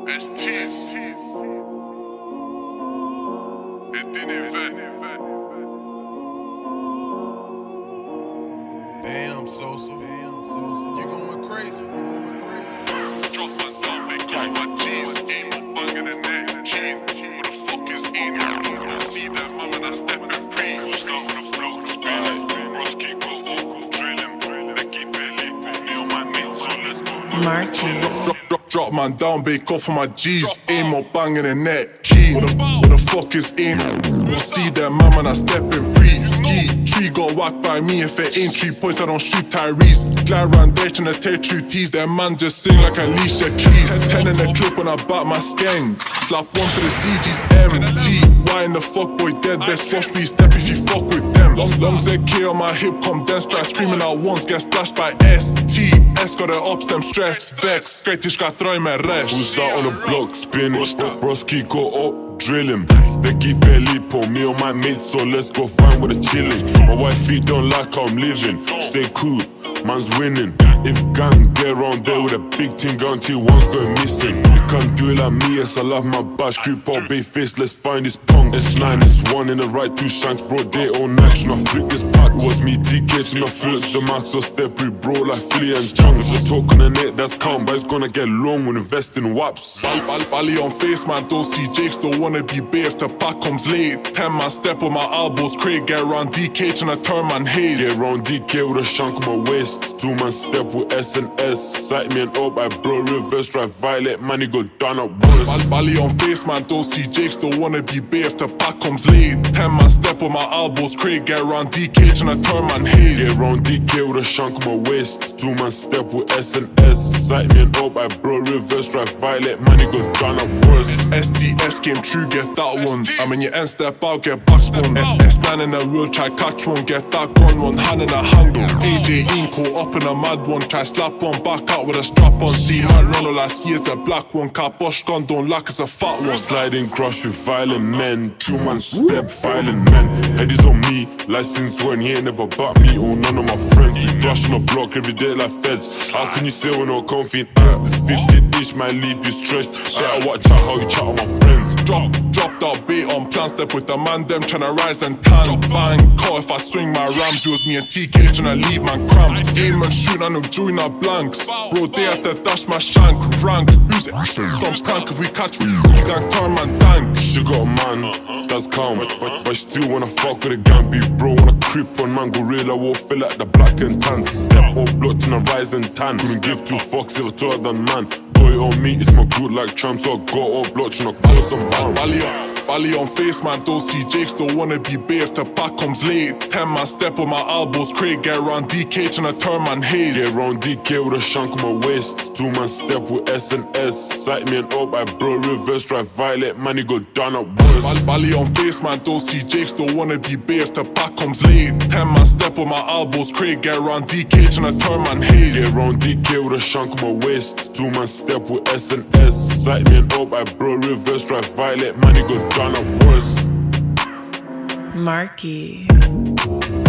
STs. It didn't vet. Damn, Sosa. You going crazy. Drop my thumb, they call my G's. Ain't no banging in that key. Who the fuck is in here? I see that mum and I step in pre. Who start with a block, spin. Rusky go up, drilling. They keep it lit, put me on my knee, so let's go. Marky. Drop man down, bake off for my G's. Ain't more banging in that key. What the fuck is in? We'll see that man when I step in pre-ski. Tree got whacked by me. If it ain't 3 points, I don't shoot Tyrese. Glad round there trying to tear true tees. That man just sing like Alicia Keys. 10 in the clip when I bat my skeng. Slap one to the CG's empty. Why in the fuck boy dead? Best watch me step if you fuck with them. Long ZK on my hip, come then strike. Screaming out once, get splashed by ST. S got her ups, them stressed, vexed. Skejtish got throw my rest. Who's that on the block spinning? Broski go up, drilling. They keep barely on me on my mates, so let's go find where the chillin'. My wifey don't like how I'm living. Stay cool, man's winning. If gang get around there with a big thing, guarantee one's going missing. You can't do it like me, yes, I love my bash. Creep out, bay face, let's find this punk. S9, S1 in the right, 2 shanks, bro, day all night. Tryna flick this pack. Was me DK, tryna flip the max, so step bro, like Philly and Chung. If the talk on the net, that's calm, but it's gonna get long when investing waps. Bally on face, man, don't see Jakes, don't wanna be bare if the pack comes late. 10 man step on my elbows, Craig get around DK, tryna turn man haze. Get around DK with a shank on my waist. 2 man step with S&S. Sight me and up, I blow reverse drive violet, man, he go down at worse. Bally on face, man, don't see Jakes, don't wanna be bare if the pack comes late. 10 man step on my elbows, Craig get around DK, tryna turn man haze. Get around DK with a shank on my waist. 2 man step with S&S. Sight me and up, I blow reverse drive violet, man, he go down at worse. STS came true, get that one. I mean, you end step out, get backspun. S9 in the wheel, try catch one, get that gun, one hand in a handle. AJ Ian caught up in a mad one, try slap one, back out with a strap on. See man Ronald last year's a black one, car Bosch gun, don't lack, it's a fat one. Sliding crush with violent men. 2 man step, violent men. Head is on me, license when he ain't never butt me or none of my friends. We brush on the block every day like feds. How can you say we're not confident? This 50-ish might leave you stretched. Better watch out how you chat with my friends. Dropped out bait on plan, step with the man, them tryna rise and tan. Bang, caught if I swing my rams, it was me and TK tryna leave man cramped. Aim and shoot, I know join our blanks. Road day at the dash, my shank, rank. Who's it? Some prank, if we catch we gang, turn man dank. She got a man, that's calm, but she still wanna fuck with a gang. Be bro, wanna creep on man, gorilla, will fill like the black and tan. Step up, block, tryna rise and tan. Couldn't give 2 fucks, it was taller than man. Boy on me, it's my good like tramp, so I got up, block, tryna call some bang. Bally on face, man, don't see Jakes, don't wanna be bare if the pack comes late. 10 man step on my elbows, Craig get around DK, tryna turn man haze. Get around DK with a shank on my waist. 2 man step with S&S. Sight me and up, I blow reverse drive violet, man, he go down at worse. Bally on face, man, don't see Jakes, don't wanna be bare if the pack comes late. 10 man step on my elbows, Craig get around DK, tryna turn man haze. Get around DK with a shank on my waist. 2 man step with S&S. Sight me and up, I blow reverse drive violet, man, he go down at worse. Marky.